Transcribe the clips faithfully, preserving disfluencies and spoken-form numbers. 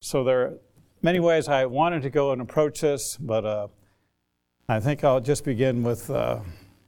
So there are many ways I wanted to go and approach this, but uh, I think I'll just begin with uh,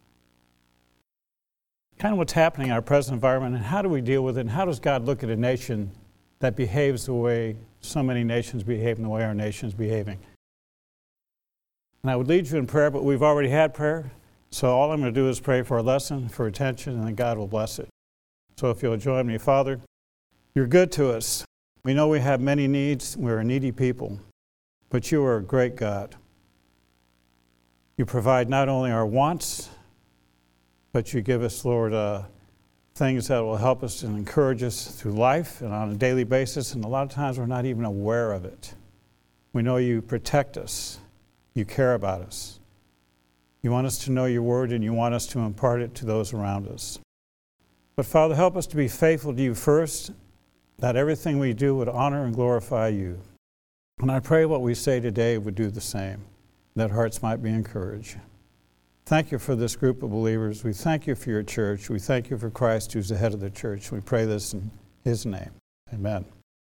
kind of what's happening in our present environment and how do we deal with it, and how does God look at a nation that behaves the way so many nations behave and the way our nation is behaving. And I would lead you in prayer, but we've already had prayer, so all I'm going to do is pray for a lesson, for attention, and then God will bless it. So if you'll join me, Father, you're good to us. We know we have many needs. We're a needy people, but you are a great God. You provide not only our wants, but you give us, Lord, uh, things that will help us and encourage us through life and on a daily basis, and a lot of times we're not even aware of it. We know you protect us. You care about us. You want us to know your word, and you want us to impart it to those around us. But Father, help us to be faithful to you first, that everything we do would honor and glorify you. And I pray what we say today would do the same, that hearts might be encouraged. Thank you for this group of believers. We thank you for your church. We thank you for Christ, who's the head of the church. We pray this in his name. Amen.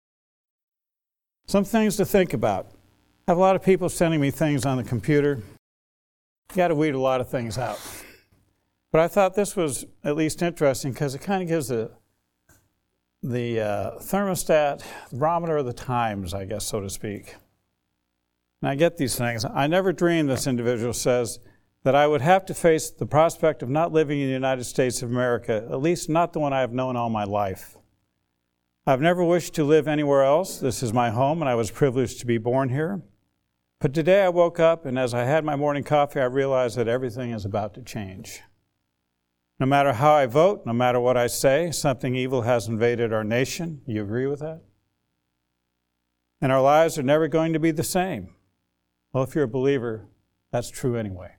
Some things to think about. I have a lot of people sending me things on the computer. You got to weed a lot of things out. But I thought this was at least interesting because it kind of gives a, the uh, thermostat, the barometer of the times, I guess, so to speak. And I get these things. I never dreamed, this individual says, that I would have to face the prospect of not living in the United States of America, at least not the one I have known all my life. I've never wished to live anywhere else. This is my home, and I was privileged to be born here. But today I woke up, and as I had my morning coffee, I realized that everything is about to change. No matter how I vote, no matter what I say, something evil has invaded our nation. You agree with that? And our lives are never going to be the same. Well, if you're a believer, that's true anyway.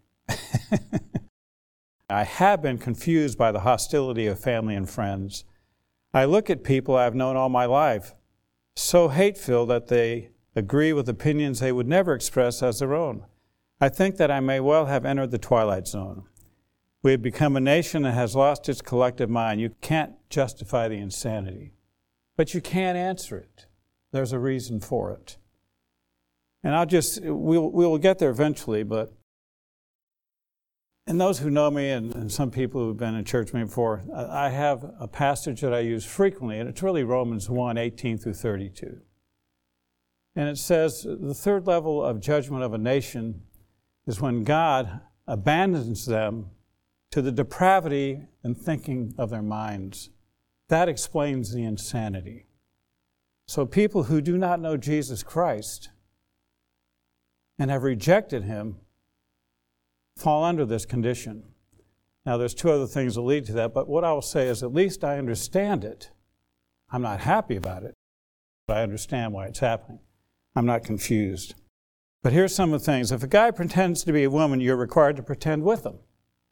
I have been confused by the hostility of family and friends. I look at people I've known all my life, so hate-filled that they agree with opinions they would never express as their own. I think that I may well have entered the twilight zone. We have become a nation that has lost its collective mind. You can't justify the insanity, but you can answer it. There's a reason for it. And I'll just, we'll, we'll get there eventually, but and those who know me and, and some people who've been in church with me before, I have a passage that I use frequently, and it's really Romans one, eighteen through thirty-two. And it says, the third level of judgment of a nation is when God abandons them to the depravity and thinking of their minds. That explains the insanity. So people who do not know Jesus Christ and have rejected him fall under this condition. Now, there's two other things that lead to that, but what I will say is at least I understand it. I'm not happy about it, but I understand why it's happening. I'm not confused. But here's some of the things. If a guy pretends to be a woman, you're required to pretend with him.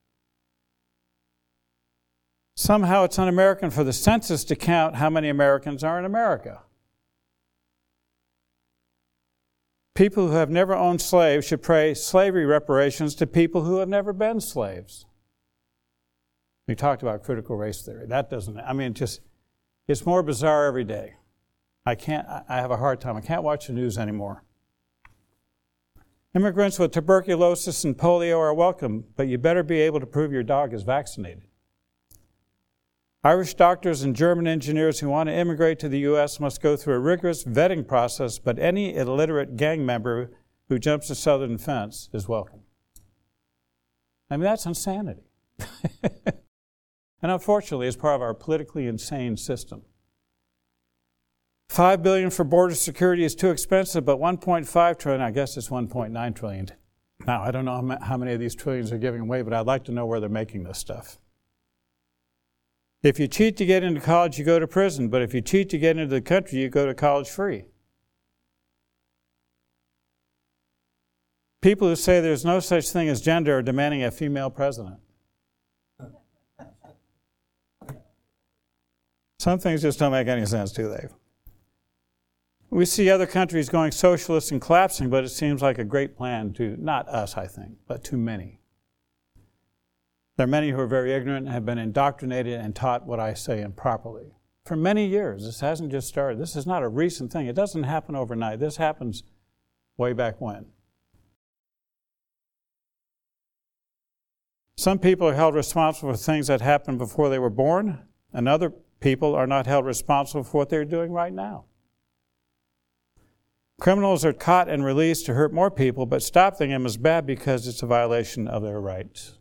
Somehow it's un-American for the census to count how many Americans are in America. People who have never owned slaves should pay slavery reparations to people who have never been slaves. We talked about critical race theory. That doesn't, I mean, just, it's more bizarre every day. I can't, I have a hard time. I can't watch the news anymore. Immigrants with tuberculosis and polio are welcome, but you better be able to prove your dog is vaccinated. Irish doctors and German engineers who want to immigrate to the U S must go through a rigorous vetting process, but any illiterate gang member who jumps the southern fence is welcome. I mean, that's insanity. And unfortunately, it's part of our politically insane system. Five billion dollars for border security is too expensive, but one point five trillion dollars, I guess it's one point nine trillion dollars. Now, I don't know how many of these trillions are giving away, but I'd like to know where they're making this stuff. If you cheat to get into college, you go to prison. But if you cheat to get into the country, you go to college free. People who say there's no such thing as gender are demanding a female president. Some things just don't make any sense, do they? We see other countries going socialist and collapsing, but it seems like a great plan to, not us, I think, but to many. There are many who are very ignorant and have been indoctrinated and taught what I say improperly. for many years. This hasn't just started. This is not a recent thing. It doesn't happen overnight. This happens way back when. Some people are held responsible for things that happened before they were born, and other people are not held responsible for what they're doing right now. Criminals are caught and released to hurt more people, but stopping them is bad because it's a violation of their rights.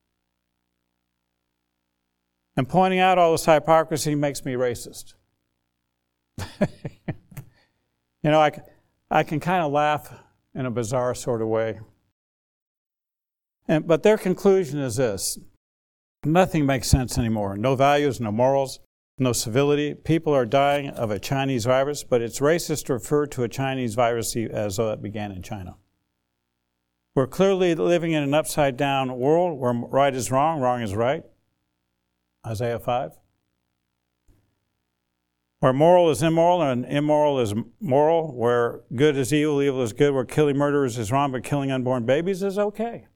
And pointing out all this hypocrisy makes me racist. You know, I, I can kind of laugh in a bizarre sort of way. And, but their conclusion is this: nothing makes sense anymore. No values, no morals, no civility. People are dying of a Chinese virus, but it's racist to refer to a Chinese virus as though it began in China. We're clearly living in an upside-down world where right is wrong, wrong is right. Isaiah five. Where moral is immoral and immoral is moral, where good is evil, evil is good, where killing murderers is wrong, but killing unborn babies is okay.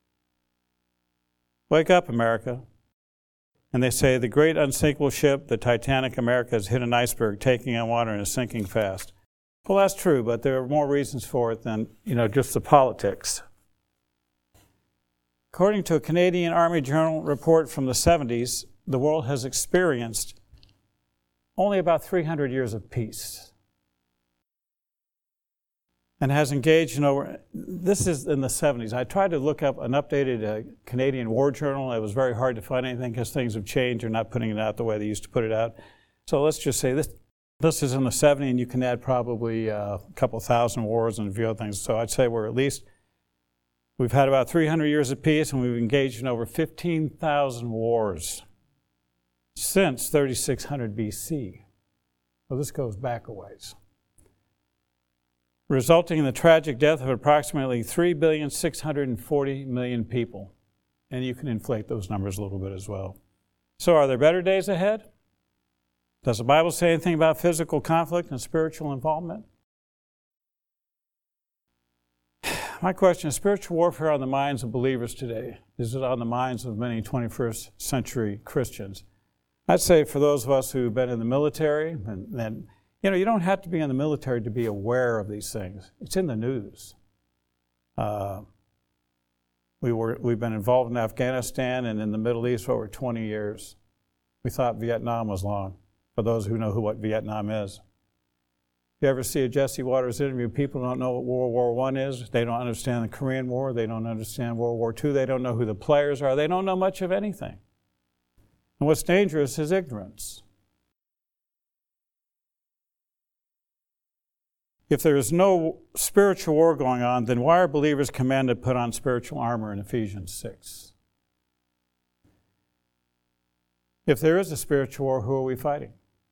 Wake up, America. And they say, the great unsinkable ship, the Titanic, America, has hit an iceberg, taking on water and is sinking fast. Well, that's true, but there are more reasons for it than, you know, just the politics. According to a Canadian Army Journal report from the seventies, the world has experienced only about three hundred years of peace. And has engaged in over, this is in the seventies. I tried to look up an updated uh, Canadian War Journal. It was very hard to find anything because things have changed. They're not putting it out the way they used to put it out. So let's just say this this is in the seventies, and you can add probably uh, a couple thousand wars and a few other things. So I'd say we're at least, we've had about three hundred years of peace, and we've engaged in over fifteen thousand wars since thirty-six hundred B C. So this goes back a ways, resulting in the tragic death of approximately three billion six hundred forty million people. And you can inflate those numbers a little bit as well. So are there better days ahead? Does the Bible say anything about physical conflict and spiritual involvement? My question is, spiritual warfare on the minds of believers today? Is it on the minds of many twenty-first century Christians? I'd say for those of us who've been in the military, and, and you know, you don't have to be in the military to be aware of these things. It's in the news. Uh, we were, we've been involved in Afghanistan and in the Middle East for over twenty years. We thought Vietnam was long, for those who know who what Vietnam is. If you ever see a Jesse Waters interview, people don't know what World War One is. They don't understand the Korean War. They don't understand World War Two. They don't know who the players are. They don't know much of anything. And what's dangerous is ignorance. If there is no spiritual war going on, then why are believers commanded to put on spiritual armor in Ephesians six? If there is a spiritual war, who are we fighting?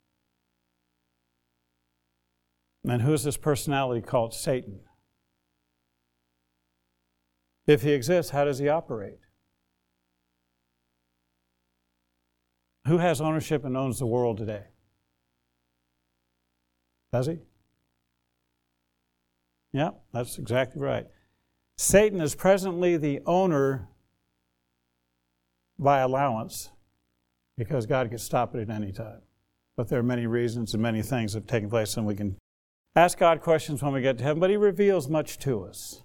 And who is this personality called Satan? If he exists, how does he operate? Who has ownership and owns the world today? Does he? Yeah, that's exactly right. Satan is presently the owner by allowance because God can stop it at any time. But there are many reasons and many things that have taken place, and we can ask God questions when we get to heaven, but he reveals much to us.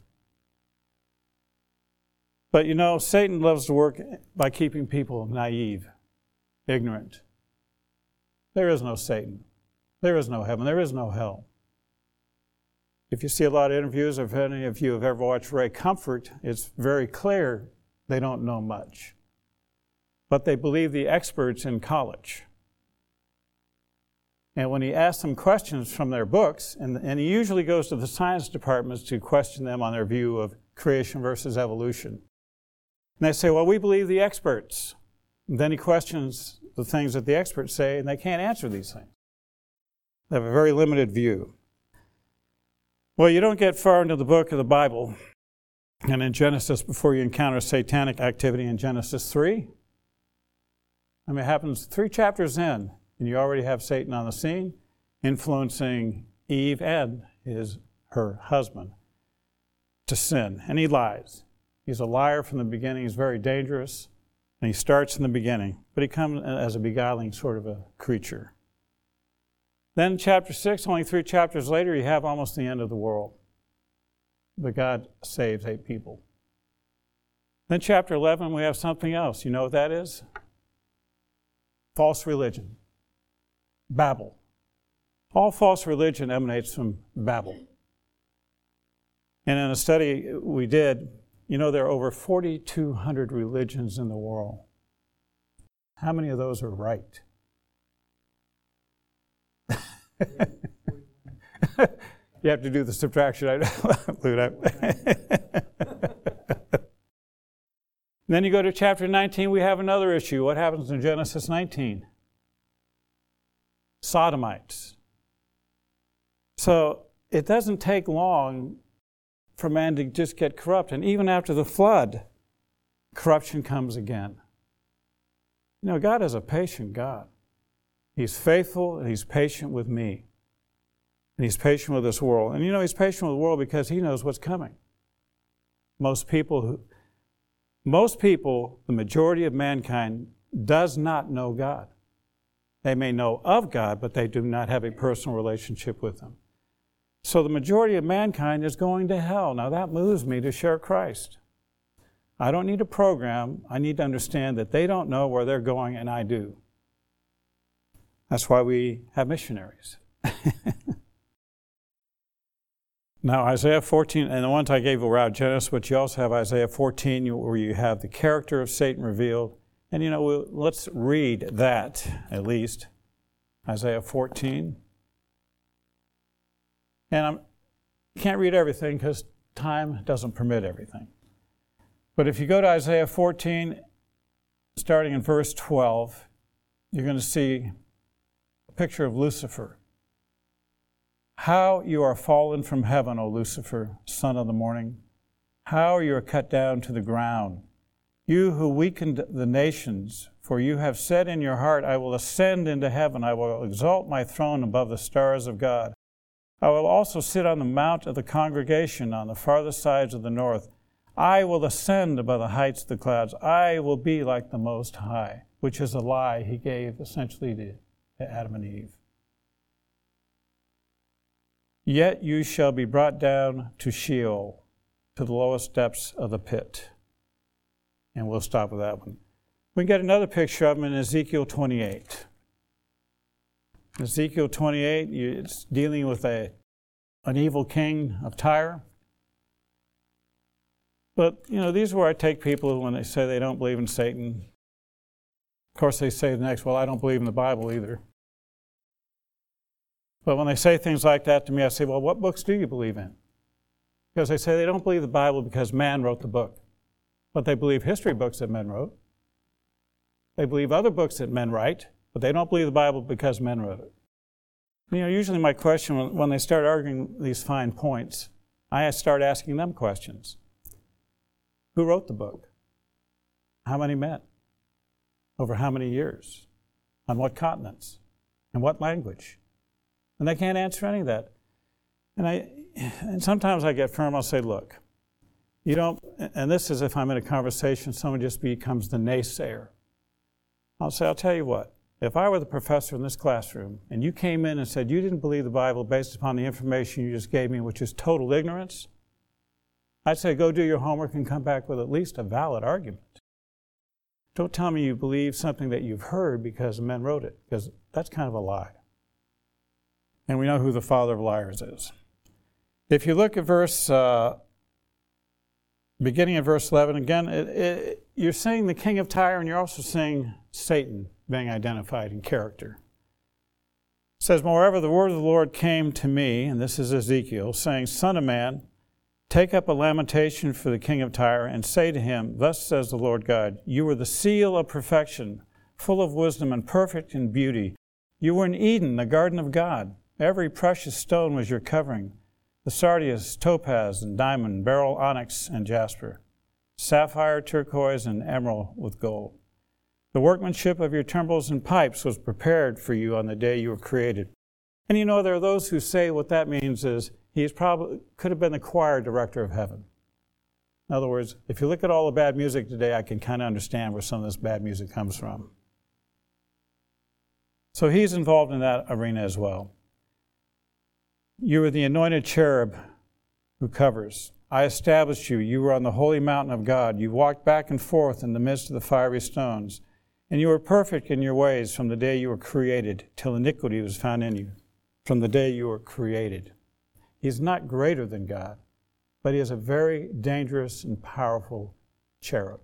But you know, Satan loves to work by keeping people naive, ignorant. There is no Satan. There is no heaven. There is no hell. If you see a lot of interviews, or if any of you have ever watched Ray Comfort, it's very clear they don't know much. But they believe the experts in college. And when he asks them questions from their books, and, and he usually goes to the science departments to question them on their view of creation versus evolution. And they say, well, we believe the experts. And then he questions the things that the experts say, and they can't answer these things. They have a very limited view. Well, you don't get far into the book of the Bible and in Genesis before you encounter satanic activity in Genesis three. I mean, it happens three chapters in, and you already have Satan on the scene, influencing Eve and his her husband to sin. And he lies. He's a liar from the beginning. He's very dangerous. And he starts in the beginning. But he comes as a beguiling sort of a creature. Then chapter six, only three chapters later, you have almost the end of the world. But God saves eight people. Then chapter eleven, we have something else. You know what that is? False religion. Babel. All false religion emanates from Babel. And in a study we did, you know, there are over forty-two hundred religions in the world. How many of those are right? You have to do the subtraction. I know. Then you go to chapter nineteen, we have another issue. What happens in Genesis nineteen? Sodomites. So it doesn't take long for man to just get corrupt. And even after the flood, corruption comes again. You know, God is a patient God. He's faithful and He's patient with me. And He's patient with this world. And you know, He's patient with the world because He knows what's coming. Most people, who, most people, the majority of mankind, does not know God. They may know of God, but they do not have a personal relationship with Him. So the majority of mankind is going to hell. Now that moves me to share Christ. I don't need a program. I need to understand that they don't know where they're going and I do. That's why we have missionaries. Now Isaiah fourteen, and the ones I gave were out of Genesis, but you also have Isaiah fourteen where you have the character of Satan revealed. And you know, we'll, let's read that at least. Isaiah fourteen. And I can't read everything because time doesn't permit everything. But if you go to Isaiah fourteen, starting in verse twelve, you're going to see a picture of Lucifer. How you are fallen from heaven, O Lucifer, son of the morning. How you are cut down to the ground. You who weakened the nations, for you have said in your heart, I will ascend into heaven. I will exalt my throne above the stars of God. I will also sit on the mount of the congregation on the farthest sides of the north. I will ascend above the heights of the clouds. I will be like the Most High, which is a lie He gave essentially to, to Adam and Eve. Yet you shall be brought down to Sheol, to the lowest depths of the pit. And we'll stop with that one. We get another picture of him in Ezekiel twenty-eight. Ezekiel twenty-eight, it's dealing with a, an evil king of Tyre. But, you know, these are where I take people when they say they don't believe in Satan. Of course, they say the next, well, I don't believe in the Bible either. But when they say things like that to me, I say, well, what books do you believe in? Because they say they don't believe the Bible because man wrote the book. But they believe history books that men wrote. They believe other books that men write, but they don't believe the Bible because men wrote it. You know, usually my question, when they start arguing these fine points, I start asking them questions. Who wrote the book? How many men? Over how many years? On what continents? In what language? And they can't answer any of that. And I, and sometimes I get firm, I'll say, look, you don't, and this is if I'm in a conversation, someone just becomes the naysayer. I'll say, I'll tell you what, if I were the professor in this classroom and you came in and said you didn't believe the Bible based upon the information you just gave me, which is total ignorance, I'd say go do your homework and come back with at least a valid argument. Don't tell me you believe something that you've heard because men wrote it, because that's kind of a lie. And we know who the father of liars is. If you look at verse, uh, beginning of verse eleven, again, it, it, you're seeing the king of Tyre and you're also seeing Satan being identified in character. It says, moreover, the word of the Lord came to me, and this is Ezekiel, saying, Son of man, take up a lamentation for the king of Tyre and say to him, thus says the Lord God, you were the seal of perfection, full of wisdom and perfect in beauty. You were in Eden, the garden of God. Every precious stone was your covering, the sardius, topaz, and diamond, beryl, onyx, and jasper, sapphire, turquoise, and emerald with gold. The workmanship of your timbrels and pipes was prepared for you on the day you were created. And you know, there are those who say what that means is he probably could have been the choir director of heaven. In other words, if you look at all the bad music today, I can kind of understand where some of this bad music comes from. So he's involved in that arena as well. You are the anointed cherub who covers. I established you. You were on the holy mountain of God. You walked back and forth in the midst of the fiery stones. And you were perfect in your ways from the day you were created till iniquity was found in you. From the day you were created. He's not greater than God, but he is a very dangerous and powerful cherub.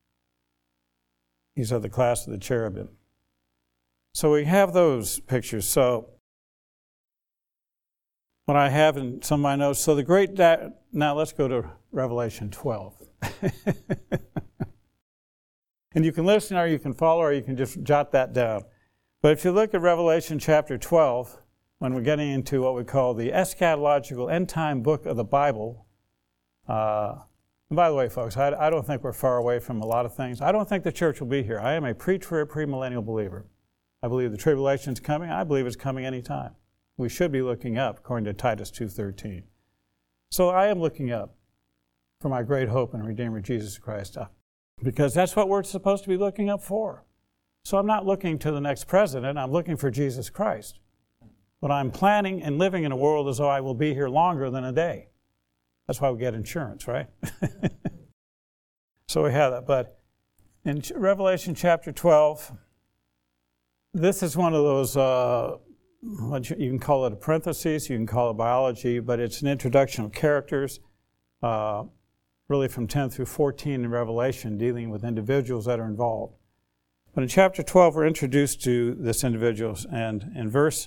He's of the class of the cherubim. So we have those pictures. So what I have in some of my notes, so the great, da- now let's go to Revelation twelve. And you can listen or you can follow or you can just jot that down. But if you look at Revelation chapter twelve, when we're getting into what we call the eschatological end-time book of the Bible, uh, and by the way, folks, I, I don't think we're far away from a lot of things. I don't think the church will be here. I am a pre-trib, premillennial believer. I believe the tribulation is coming. I believe it's coming anytime. We should be looking up, according to Titus two thirteen. So I am looking up for my great hope and Redeemer Jesus Christ, because that's what we're supposed to be looking up for. So I'm not looking to the next president. I'm looking for Jesus Christ. But I'm planning and living in a world as though I will be here longer than a day. That's why we get insurance, right? So we have that. But in Revelation chapter twelve, this is one of those, uh, what you, you can call it a parenthesis, you can call it biology, but it's an introduction of characters, uh, really from ten through fourteen in Revelation, dealing with individuals that are involved. But in chapter twelve, we're introduced to this individual, and in verse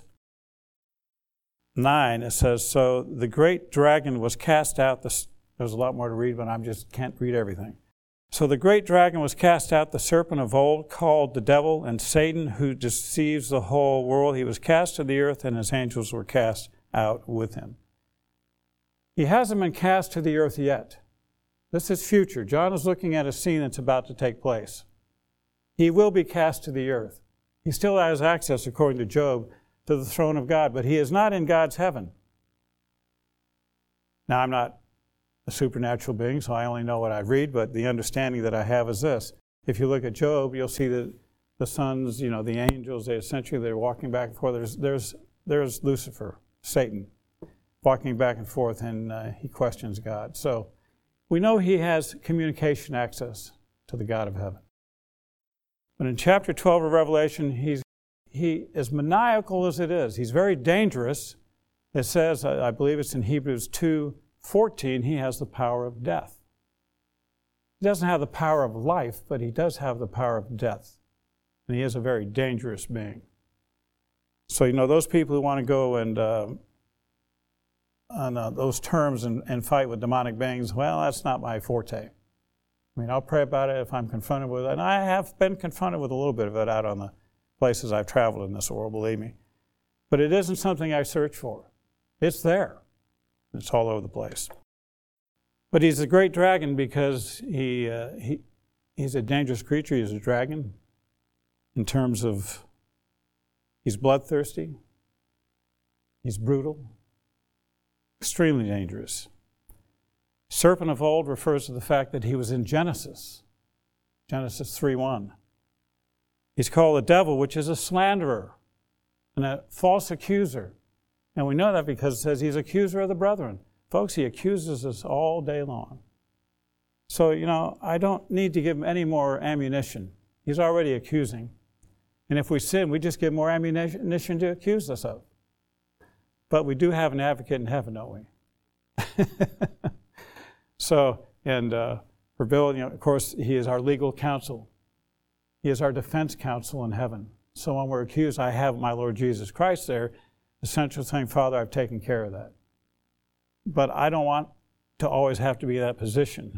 nine, it says, so the great dragon was cast out. The, there's a lot more to read, but I just can't read everything. So the great dragon was cast out, the serpent of old, called the devil and Satan, who deceives the whole world. He was cast to the earth, and his angels were cast out with him. He hasn't been cast to the earth yet. This is future. John is looking at a scene that's about to take place. He will be cast to the earth. He still has access, according to Job, to the throne of God, but he is not in God's heaven. Now, I'm not a supernatural being, so I only know what I read, but the understanding that I have is this. If you look at Job, you'll see that the sons, you know, the angels, they essentially, they're walking back and forth. There's, there's, there's Lucifer, Satan, walking back and forth, and uh, he questions God. So we know he has communication access to the God of heaven. But in chapter twelve of Revelation, he's he as maniacal as it is. He's very dangerous. It says, I believe it's in Hebrews two fourteen, he has the power of death. He doesn't have the power of life, but he does have the power of death. And he is a very dangerous being. So, you know, those people who want to go and uh, on uh, those terms and, and fight with demonic beings, well, that's not my forte. I mean, I'll pray about it if I'm confronted with it. And I have been confronted with a little bit of it out on the places I've traveled in this world, believe me. But it isn't something I search for. It's there. It's all over the place. But he's a great dragon because he, uh, he he's a dangerous creature. He's a dragon in terms of he's bloodthirsty. He's brutal. Extremely dangerous. Serpent of old refers to the fact that he was in Genesis. Genesis three one. He's called the devil, which is a slanderer and a false accuser. And we know that because it says he's accuser of the brethren. Folks, he accuses us all day long. So, you know, I don't need to give him any more ammunition. He's already accusing. And if we sin, we just give more ammunition to accuse us of. But we do have an advocate in heaven, don't we? So, and uh, for Bill, you know, of course, he is our legal counsel. He is our defense counsel in heaven. So when we're accused, I have my Lord Jesus Christ there. Essential thing, Father, I've taken care of that. But I don't want to always have to be in that position.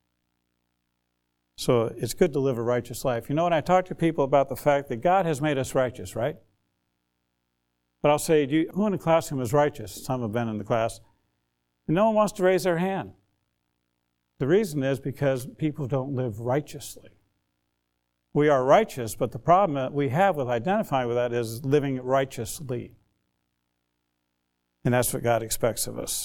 So it's good to live a righteous life. You know, when I talk to people about the fact that God has made us righteous, right? But I'll say, do you, who in the classroom is righteous? Some have been in the class. And no one wants to raise their hand. The reason is because people don't live righteously. We are righteous, but the problem that we have with identifying with that is living righteously. And that's what God expects of us.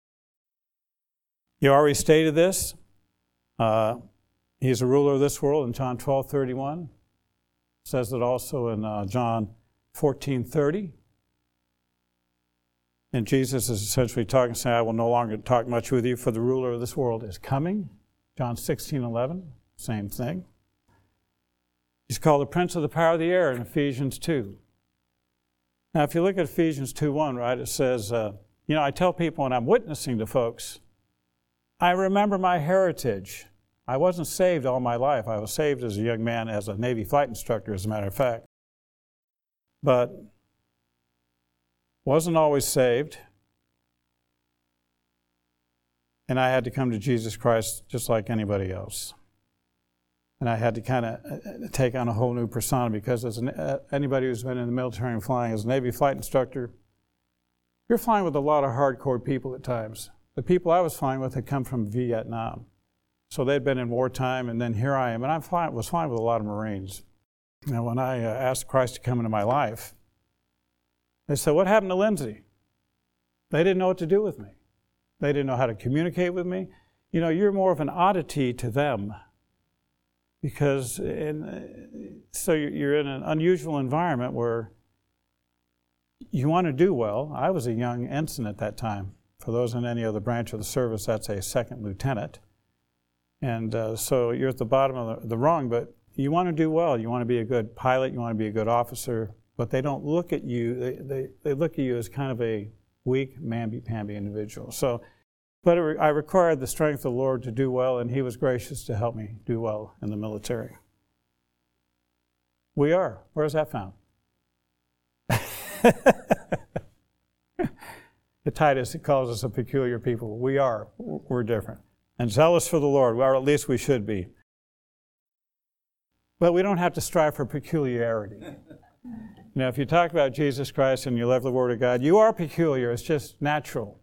You already stated this. Uh, he's a ruler of this world in John twelve thirty-one. It says it also in uh, John fourteen thirty. And Jesus is essentially talking, saying, I will no longer talk much with you, for the ruler of this world is coming. John sixteen eleven, same thing. He's called the prince of the power of the air in Ephesians two. Now, if you look at Ephesians two one, right, it says, uh, you know, I tell people when I'm witnessing to folks, I remember my heritage. I wasn't saved all my life. I was saved as a young man as a Navy flight instructor, as a matter of fact. But wasn't always saved. And I had to come to Jesus Christ just like anybody else. And I had to kind of take on a whole new persona, because as an, uh, anybody who's been in the military and flying as a Navy flight instructor, you're flying with a lot of hardcore people at times. The people I was flying with had come from Vietnam. So they'd been in wartime, and then here I am. And I flying, was flying with a lot of Marines. Now, when I uh, asked Christ to come into my life, they said, what happened to Lindsay? They didn't know what to do with me. They didn't know how to communicate with me. You know, you're more of an oddity to them, because in, so you're in an unusual environment where you want to do well. I was a young ensign at that time. For those in any other branch of the service, that's a second lieutenant. And uh, so you're at the bottom of the, the rung, but you want to do well. You want to be a good pilot. You want to be a good officer. But they don't look at you. They, they, they look at you as kind of a weak, mamby-pamby individual. So, but it re- I required the strength of the Lord to do well, and He was gracious to help me do well in the military. We are. Where is that found? The Titus, it calls us a peculiar people. We are. We're different. And zealous for the Lord, or at least we should be. But we don't have to strive for peculiarity. You know, if you talk about Jesus Christ and you love the Word of God, you are peculiar. It's just natural.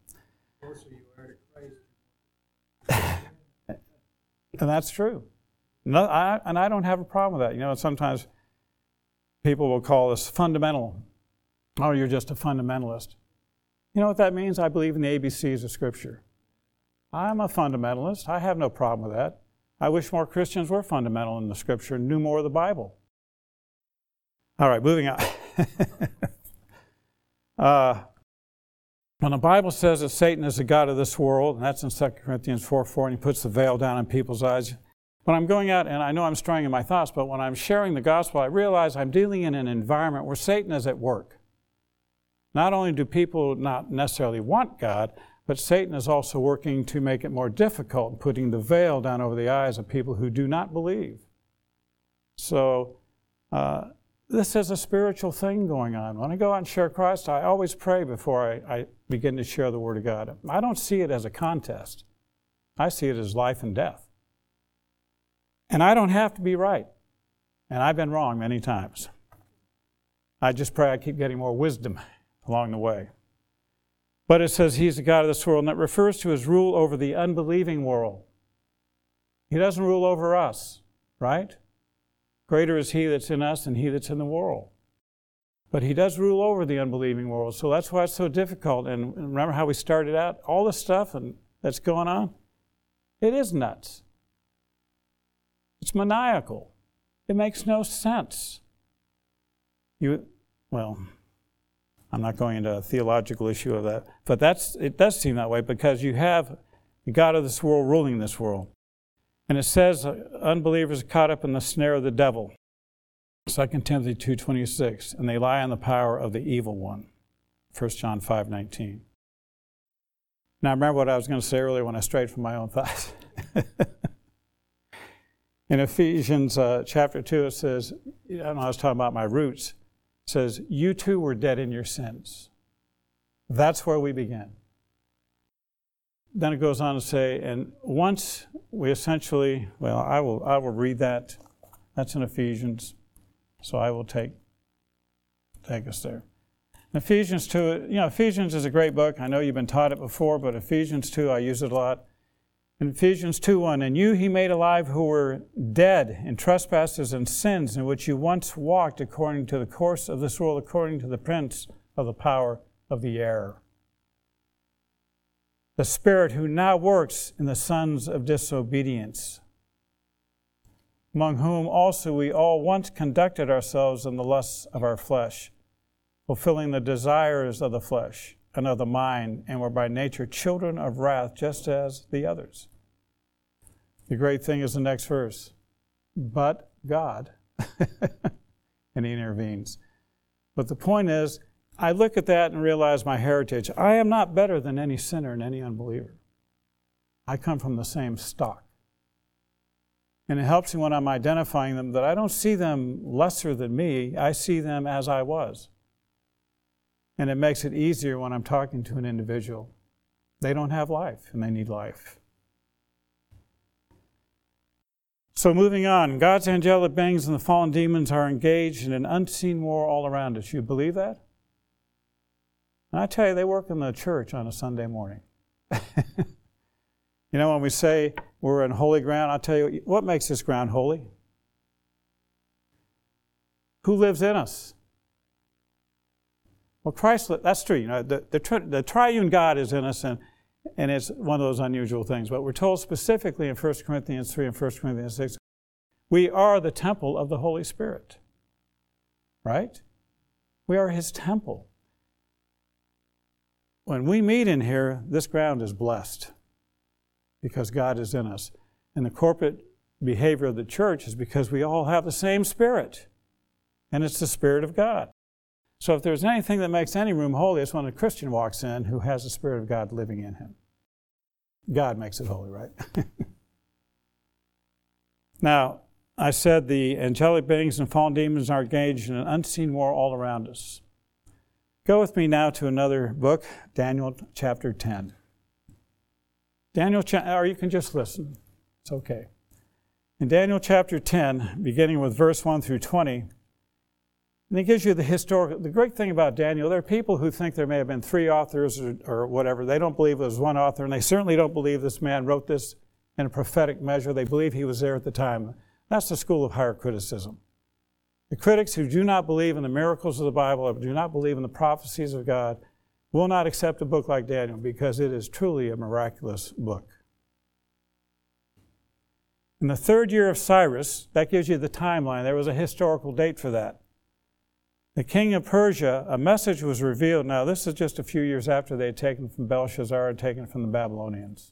And that's true. No, I, and I don't have a problem with that. You know, sometimes people will call us fundamental. Oh, you're just a fundamentalist. You know what that means? I believe in the A B Cs of Scripture. I'm a fundamentalist. I have no problem with that. I wish more Christians were fundamental in the Scripture and knew more of the Bible. All right, moving on. uh, when the Bible says that Satan is the god of this world, and that's in Second Corinthians four four, and he puts the veil down on people's eyes. When I'm going out, and I know I'm straying in my thoughts, but when I'm sharing the gospel, I realize I'm dealing in an environment where Satan is at work. Not only do people not necessarily want God, but Satan is also working to make it more difficult, putting the veil down over the eyes of people who do not believe. So uh, this is a spiritual thing going on. When I go out and share Christ, I always pray before I, I begin to share the Word of God. I don't see it as a contest. I see it as life and death. And I don't have to be right. And I've been wrong many times. I just pray I keep getting more wisdom along the way. But it says He's the God of this world, and that refers to His rule over the unbelieving world. He doesn't rule over us, right? Greater is He that's in us than he that's in the world. But He does rule over the unbelieving world, so that's why it's so difficult. And remember how we started out? All this stuff and that's going on? It is nuts. It's maniacal. It makes no sense. You, well... I'm not going into a theological issue of that, but that's it does seem that way because you have the God of this world ruling this world. And it says uh, unbelievers are caught up in the snare of the devil, Second Timothy two twenty-six, and they lie on the power of the evil one, First John five nineteen. Now remember what I was going to say earlier when I strayed from my own thoughts. In Ephesians uh, chapter two, it says, you know, I was talking about my roots, says, you too were dead in your sins. That's where we begin. Then it goes on to say, and once we essentially, well, I will I will read that. That's in Ephesians. So I will take, take us there. In Ephesians two, you know, Ephesians is a great book. I know you've been taught it before, but Ephesians two, I use it a lot. In Ephesians two one, and you He made alive who were dead in trespasses and sins, in which you once walked according to the course of this world, according to the prince of the power of the air. The Spirit who now works in the sons of disobedience, among whom also we all once conducted ourselves in the lusts of our flesh, fulfilling the desires of the flesh and of the mind, and were by nature children of wrath, just as the others. The great thing is the next verse. But God, and he intervenes. But the point is, I look at that and realize my heritage. I am not better than any sinner and any unbeliever. I come from the same stock. And it helps me when I'm identifying them that I don't see them lesser than me. I see them as I was. And it makes it easier when I'm talking to an individual. They don't have life, and they need life. So moving on, God's angelic beings and the fallen demons are engaged in an unseen war all around us. You believe that? And I tell you, they work in the church on a Sunday morning. You know, when we say we're in holy ground, I'll tell you, what makes this ground holy? Who lives in us? Well, Christ, that's true. You know, the, the, the triune God is in us, and, and it's one of those unusual things. But we're told specifically in First Corinthians three and First Corinthians six, we are the temple of the Holy Spirit. Right? We are His temple. When we meet in here, this ground is blessed because God is in us. And the corporate behavior of the church is because we all have the same Spirit, and it's the Spirit of God. So if there's anything that makes any room holy, it's when a Christian walks in who has the Spirit of God living in him. God makes it holy, right? Now, I said the angelic beings and fallen demons are engaged in an unseen war all around us. Go with me now to another book, Daniel chapter ten. Daniel, or you can just listen. It's okay. In Daniel chapter ten, beginning with verse one through twenty, and it gives you the historical. The great thing about Daniel, there are people who think there may have been three authors or, or whatever. They don't believe it was one author, and they certainly don't believe this man wrote this in a prophetic measure. They believe he was there at the time. That's the school of higher criticism. The critics who do not believe in the miracles of the Bible or do not believe in the prophecies of God will not accept a book like Daniel because it is truly a miraculous book. In the third year of Cyrus, that gives you the timeline. There was a historical date for that. The king of Persia, a message was revealed. Now, this is just a few years after they had taken from Belshazzar and taken from the Babylonians.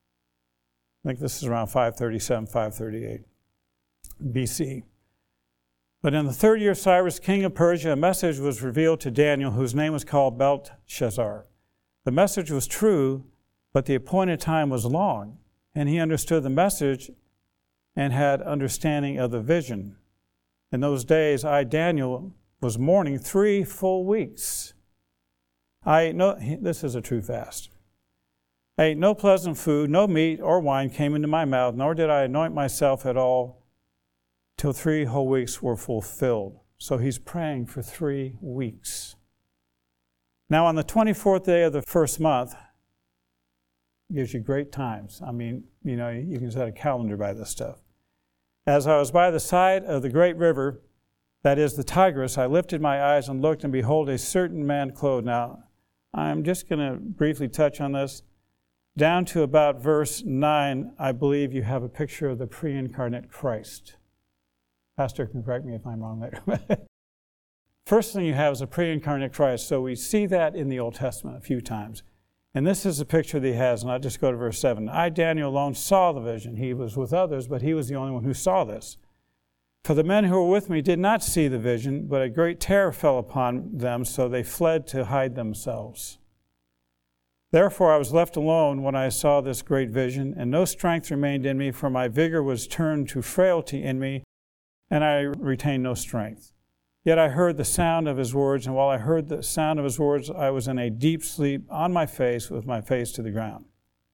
I think this is around five thirty-seven, five thirty-eight B C. But in the third year of Cyrus, king of Persia, a message was revealed to Daniel, whose name was called Belteshazzar. The message was true, but the appointed time was long, and he understood the message and had understanding of the vision. In those days, I, Daniel, was mourning three full weeks. I ate no, this is a true fast. I ate no pleasant food, no meat or wine came into my mouth, nor did I anoint myself at all till three whole weeks were fulfilled. So he's praying for three weeks. Now on the twenty-fourth day of the first month, gives you great times. I mean, you know, you can set a calendar by this stuff. As I was by the side of the great river, that is the Tigris, I lifted my eyes and looked, and behold, a certain man clothed. Now, I'm just going to briefly touch on this. Down to about verse nine, I believe you have a picture of the pre-incarnate Christ. Pastor can correct me if I'm wrong there. First thing you have is a pre-incarnate Christ. So we see that in the Old Testament a few times. And this is the picture that he has. And I'll just go to verse seven. I, Daniel, alone saw the vision. He was with others, but he was the only one who saw this. For the men who were with me did not see the vision, but a great terror fell upon them, so they fled to hide themselves. Therefore I was left alone when I saw this great vision, and no strength remained in me, for my vigor was turned to frailty in me, and I retained no strength. Yet I heard the sound of his words, and while I heard the sound of his words, I was in a deep sleep on my face with my face to the ground.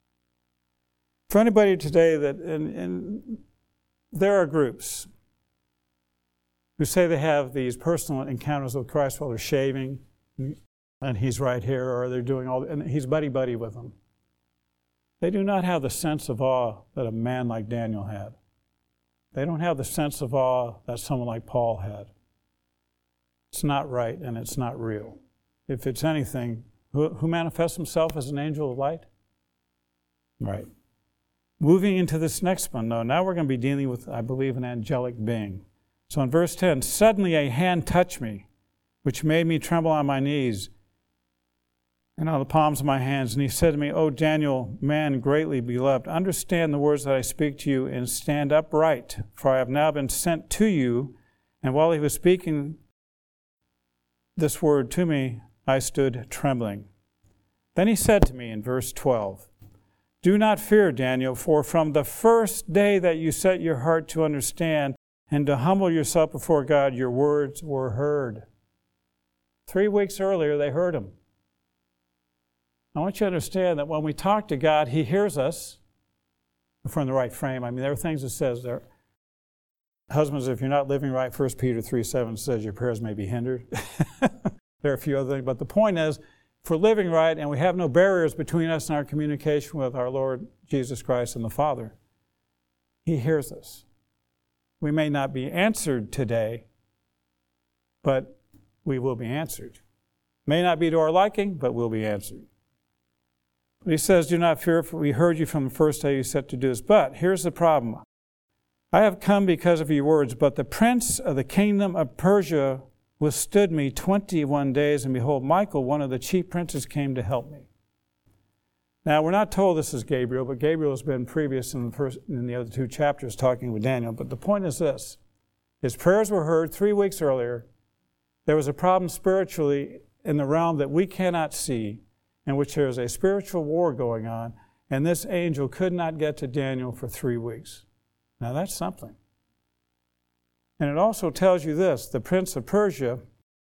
For anybody today that, and, and there are groups who say they have these personal encounters with Christ while they're shaving, and he's right here, or they're doing all, and he's buddy-buddy with them. They do not have the sense of awe that a man like Daniel had. They don't have the sense of awe that someone like Paul had. It's not right, and it's not real. If it's anything, who, who manifests himself as an angel of light? Right. Moving into this next one, though, now we're going to be dealing with, I believe, an angelic being. So in verse ten, suddenly a hand touched me, which made me tremble on my knees. and on the palms of my hands. And he said to me, O Daniel, man greatly beloved, understand the words that I speak to you and stand upright, for I have now been sent to you. And while he was speaking this word to me, I stood trembling. Then he said to me in verse twelve, do not fear, Daniel, for from the first day that you set your heart to understand and to humble yourself before God, your words were heard. Three weeks earlier, they heard him. I want you to understand that when we talk to God, he hears us if we're in the right frame. I mean, there are things it says there. Husbands, if you're not living right, First Peter three seven says your prayers may be hindered. There are a few other things, but the point is, if we're living right and we have no barriers between us and our communication with our Lord Jesus Christ and the Father, he hears us. We may not be answered today, but we will be answered. May not be to our liking, but we'll be answered. But he says, do not fear, for we heard you from the first day you set to do this. But here's the problem. I have come because of your words, but the prince of the kingdom of Persia withstood me twenty-one days, and behold, Michael, one of the chief princes, came to help me. Now, we're not told this is Gabriel, but Gabriel has been previous in the, first, in the other two chapters talking with Daniel. But the point is this. His prayers were heard three weeks earlier. There was a problem spiritually in the realm that we cannot see, in which there is a spiritual war going on, and this angel could not get to Daniel for three weeks. Now, that's something. And it also tells you this, the prince of Persia,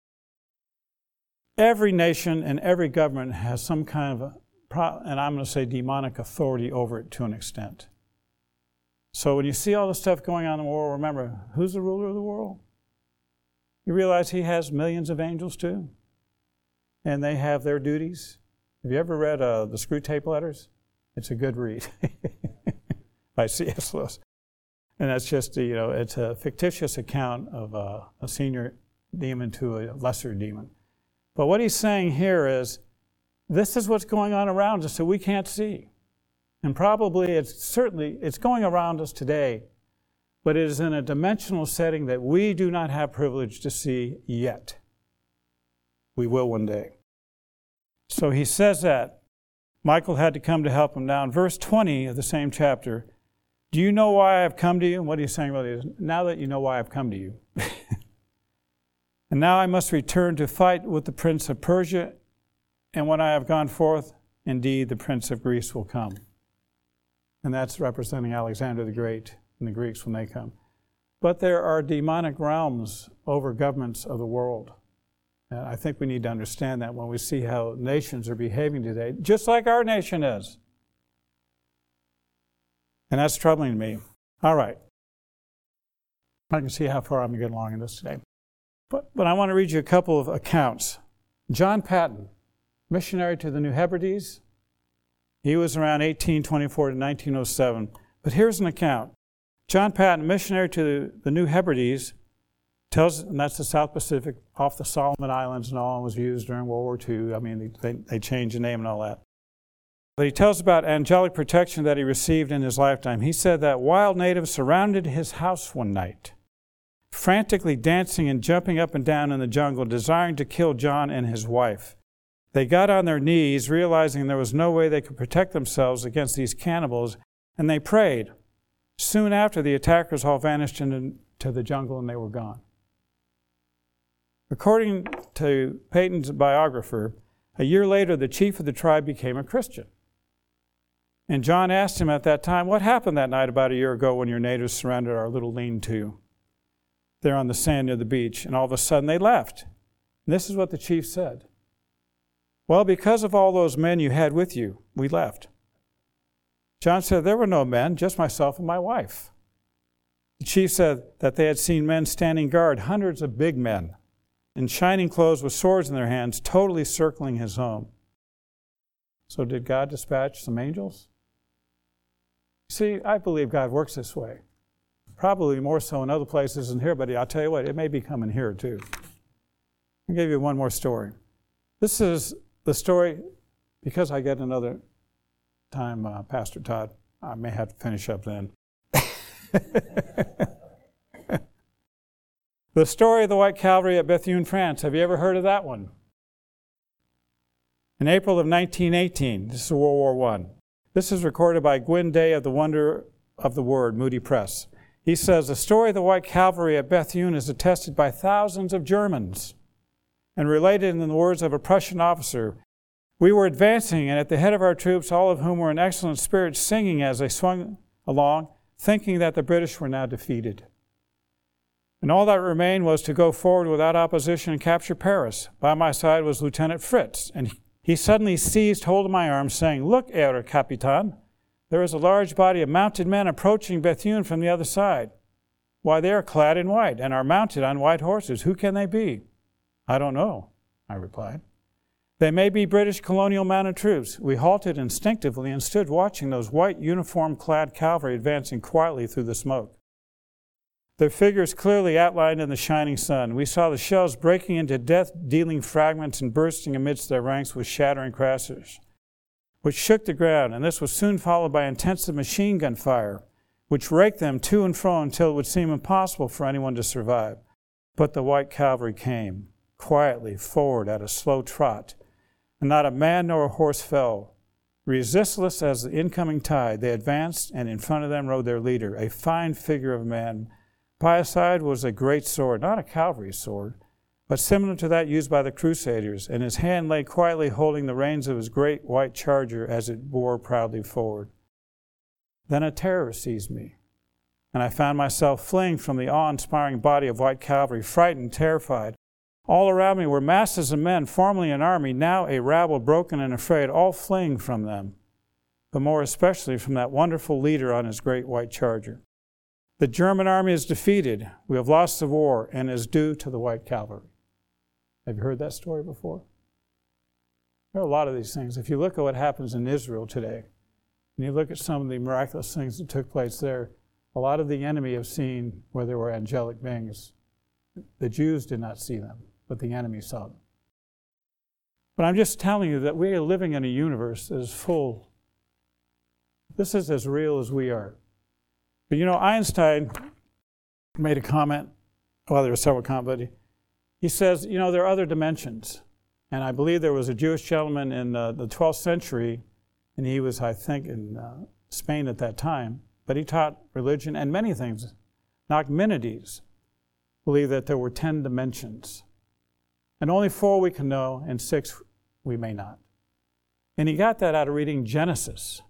every nation and every government has some kind of, a, and I'm going to say demonic authority over it to an extent. So when you see all the stuff going on in the world, remember, who's the ruler of the world? You realize he has millions of angels too? And they have their duties. Have you ever read uh, the Screwtape Letters? It's a good read by C S Lewis. And that's just, you know, it's a fictitious account of a, a senior demon to a lesser demon. But what he's saying here is, this is what's going on around us that we can't see. And probably it's certainly, it's going around us today, but it is in a dimensional setting that we do not have privilege to see yet. We will one day. So he says that. Michael had to come to help him. Now in verse twenty of the same chapter, do you know why I have come to you? And what he's saying about it is, now that you know why I've come to you. And now I must return to fight with the prince of Persia, and when I have gone forth, indeed the prince of Greece will come. And that's representing Alexander the Great and the Greeks when they come. But there are demonic realms over governments of the world. And I think we need to understand that when we see how nations are behaving today, just like our nation is. And that's troubling to me. All right. I can see how far I'm getting along in this today. But, but I want to read you a couple of accounts. John Patton, missionary to the New Hebrides. He was around eighteen twenty-four to nineteen oh seven. But here's an account. John Patton, missionary to the New Hebrides, tells, and that's the South Pacific, off the Solomon Islands and all, and was used during World War Two. I mean, they, they changed the name and all that. But he tells about angelic protection that he received in his lifetime. He said that wild natives surrounded his house one night, frantically dancing and jumping up and down in the jungle, desiring to kill John and his wife. They got on their knees, realizing there was no way they could protect themselves against these cannibals, and they prayed. Soon after, the attackers all vanished into the jungle and they were gone. According to Peyton's biographer, a year later, the chief of the tribe became a Christian. And John asked him at that time, what happened that night about a year ago when your natives surrounded our little lean-to there on the sand near the beach? And all of a sudden they left. And this is what the chief said. Well, because of all those men you had with you, we left. John said, there were no men, just myself and my wife. The chief said that they had seen men standing guard, hundreds of big men, in shining clothes with swords in their hands, totally circling his home. So did God dispatch some angels? See, I believe God works this way. Probably more so in other places than here, but I'll tell you what, it may be coming here too. I'll give you one more story. This is the story, because I get another time, uh, Pastor Todd, I may have to finish up then. The story of the White Cavalry at Bethune, France. Have you ever heard of that one? In April of nineteen eighteen, this is World War One. This is recorded by Gwyn Day of the Wonder of the Word, Moody Press. He says, the story of the White Cavalry at Bethune is attested by thousands of Germans and related in the words of a Prussian officer. We were advancing, and at the head of our troops, all of whom were in excellent spirits, singing as they swung along, thinking that the British were now defeated. And all that remained was to go forward without opposition and capture Paris. By my side was Lieutenant Fritz, and he suddenly seized hold of my arm, saying, Look, Herr Capitan, there is a large body of mounted men approaching Bethune from the other side. Why, they are clad in white and are mounted on white horses. Who can they be? I don't know, I replied. They may be British colonial mounted troops. We halted instinctively and stood watching those white uniform-clad cavalry advancing quietly through the smoke. Their figures clearly outlined in the shining sun. We saw the shells breaking into death-dealing fragments and bursting amidst their ranks with shattering crashes, which shook the ground, and this was soon followed by intensive machine gun fire, which raked them to and fro until it would seem impossible for anyone to survive. But the white cavalry came, quietly forward at a slow trot, and not a man nor a horse fell. Resistless as the incoming tide, they advanced, and in front of them rode their leader, a fine figure of a man. By his side was a great sword, not a cavalry sword, but similar to that used by the Crusaders, and his hand lay quietly holding the reins of his great white charger as it bore proudly forward. Then a terror seized me, and I found myself fleeing from the awe-inspiring body of white cavalry, frightened, terrified. All around me were masses of men, formerly an army, now a rabble, broken and afraid, all fleeing from them, but more especially from that wonderful leader on his great white charger. The German army is defeated. We have lost the war, and is due to the white cavalry. Have you heard that story before? There are a lot of these things. If you look at what happens in Israel today, and you look at some of the miraculous things that took place there, a lot of the enemy have seen where there were angelic beings. The Jews did not see them, but the enemy saw them. But I'm just telling you that we are living in a universe that is full. This is as real as we are. But you know, Einstein made a comment, well, there were several comments, but he says, you know, there are other dimensions. And I believe there was a Jewish gentleman in uh, the twelfth century, and he was, I think, in uh, Spain at that time, but he taught religion and many things. Nachmanides believed that there were ten dimensions. And only four we can know, and six we may not. And he got that out of reading Genesis.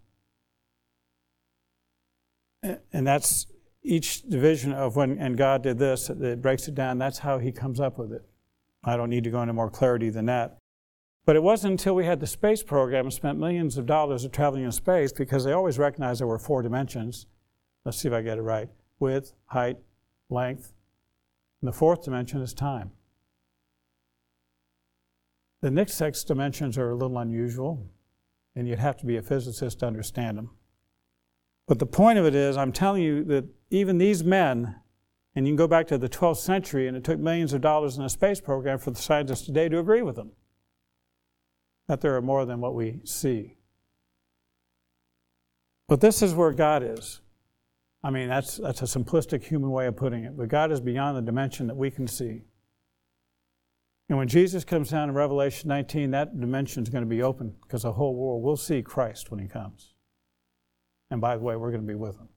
And that's each division of when, and God did this, it breaks it down. That's how he comes up with it. I don't need to go into more clarity than that. But it wasn't until we had the space program and spent millions of dollars of traveling in space, because they always recognized there were four dimensions. Let's see if I get it right. Width, height, length. And the fourth dimension is time. The next six dimensions are a little unusual, and you'd have to be a physicist to understand them. But the point of it is, I'm telling you that even these men, and you can go back to the twelfth century, and it took millions of dollars in a space program for the scientists today to agree with them, that there are more than what we see. But this is where God is. I mean, that's, that's a simplistic human way of putting it, but God is beyond the dimension that we can see. And when Jesus comes down in Revelation nineteen, that dimension is going to be open, because the whole world will see Christ when he comes. And by the way, we're going to be with him.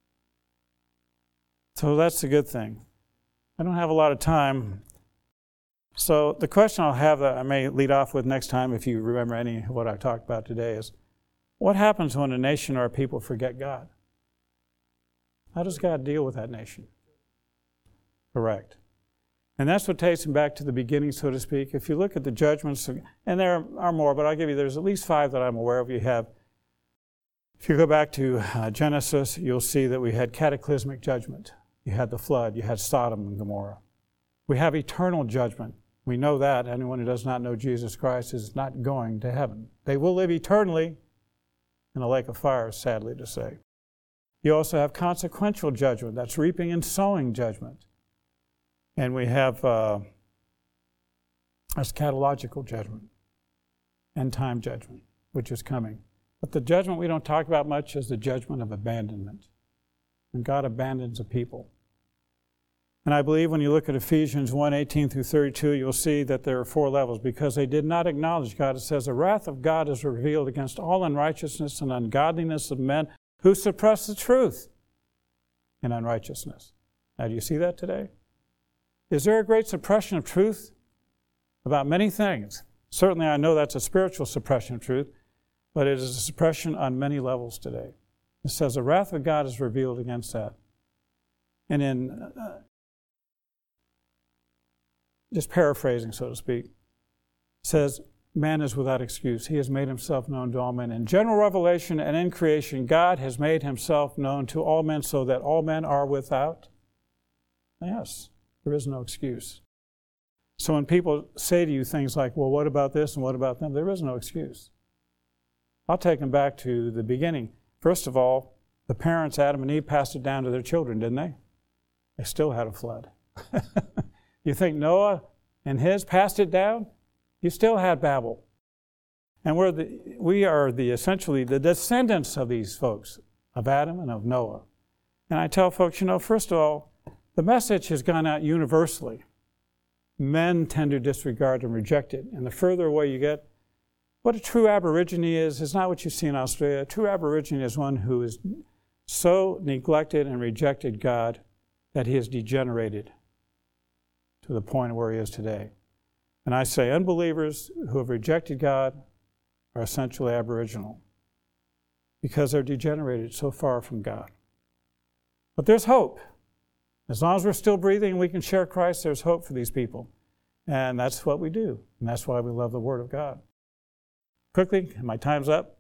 So that's a good thing. I don't have a lot of time. So the question I'll have that I may lead off with next time, if you remember any of what I talked about today, is what happens when a nation or a people forget God? How does God deal with that nation? Correct. And that's what takes him back to the beginning, so to speak. If you look at the judgments, and there are more, but I'll give you, there's at least five that I'm aware of. You have If you go back to uh, Genesis, you'll see that we had cataclysmic judgment. You had the flood. You had Sodom and Gomorrah. We have eternal judgment. We know that. Anyone who does not know Jesus Christ is not going to heaven. They will live eternally in a lake of fire, sadly to say. You also have consequential judgment. That's reaping and sowing judgment. And we have uh, eschatological judgment, end time judgment, which is coming. But the judgment we don't talk about much is the judgment of abandonment. When God abandons a people. And I believe when you look at Ephesians one, eighteen through thirty-two, you'll see that there are four levels. Because they did not acknowledge God, it says, the wrath of God is revealed against all unrighteousness and ungodliness of men who suppress the truth in unrighteousness. Now, do you see that today? Is there a great suppression of truth about many things? Certainly, I know that's a spiritual suppression of truth, but it is a suppression on many levels today. It says the wrath of God is revealed against that. And in, uh, just paraphrasing, so to speak, it says, man is without excuse. He has made himself known to all men. In general revelation and in creation, God has made himself known to all men so that all men are without. Yes, there is no excuse. So when people say to you things like, well, what about this and what about them? There is no excuse. I'll take them back to the beginning. First of all, the parents, Adam and Eve, passed it down to their children, didn't they? They still had a flood. You think Noah and his passed it down? You still had Babel. And we're the, we are the essentially the descendants of these folks, of Adam and of Noah. And I tell folks, you know, first of all, the message has gone out universally. Men tend to disregard and reject it. And the further away you get, what a true Aborigine is, is not what you see in Australia. A true Aborigine is one who has so neglected and rejected God that he has degenerated to the point where he is today. And I say unbelievers who have rejected God are essentially aboriginal because they're degenerated so far from God. But there's hope. As long as we're still breathing and we can share Christ, there's hope for these people. And that's what we do. And that's why we love the Word of God. Quickly, my time's up.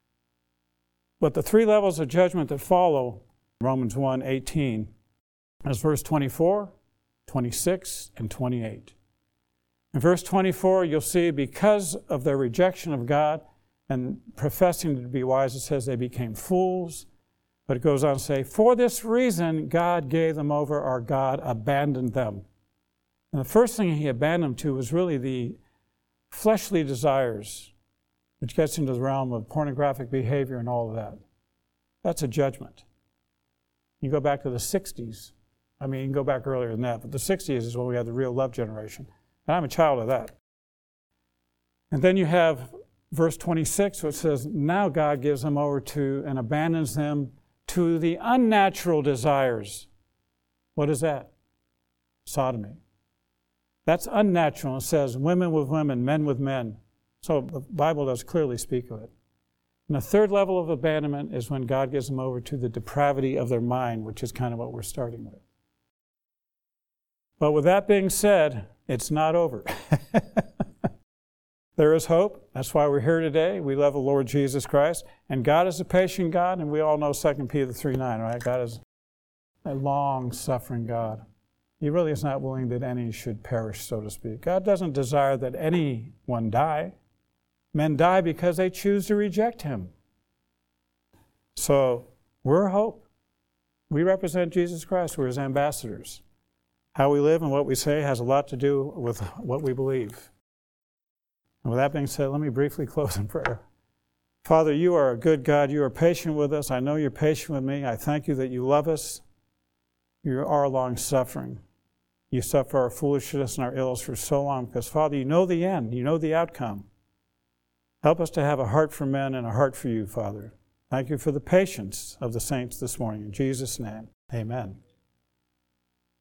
But the three levels of judgment that follow Romans one eighteen is verse twenty-four, twenty-six, and twenty-eight. In verse twenty-four, you'll see because of their rejection of God and professing to be wise, it says they became fools. But it goes on to say, for this reason, God gave them over, or God abandoned them. And the first thing he abandoned them to was really the fleshly desires, which gets into the realm of pornographic behavior and all of that. That's a judgment. You go back to the sixties. I mean, you can go back earlier than that, but the sixties is when we had the real love generation. And I'm a child of that. And then you have verse twenty-six, which says, now God gives them over to and abandons them to the unnatural desires. What is that? Sodomy. That's unnatural. It says women with women, men with men. So the Bible does clearly speak of it. And the third level of abandonment is when God gives them over to the depravity of their mind, which is kind of what we're starting with. But with that being said, it's not over. There is hope. That's why we're here today. We love the Lord Jesus Christ. And God is a patient God, and we all know Second Peter three nine, right? God is a long-suffering God. He really is not willing that any should perish, so to speak. God doesn't desire that anyone die. Men die because they choose to reject him. So we're hope. We represent Jesus Christ. We're his ambassadors. How we live and what we say has a lot to do with what we believe. And with that being said, let me briefly close in prayer. Father, you are a good God. You are patient with us. I know you're patient with me. I thank you that you love us. You are long-suffering. You suffer our foolishness and our ills for so long because, Father, you know the end. You know the outcome. Help us to have a heart for men and a heart for you, Father. Thank you for the patience of the saints this morning. In Jesus' name, amen.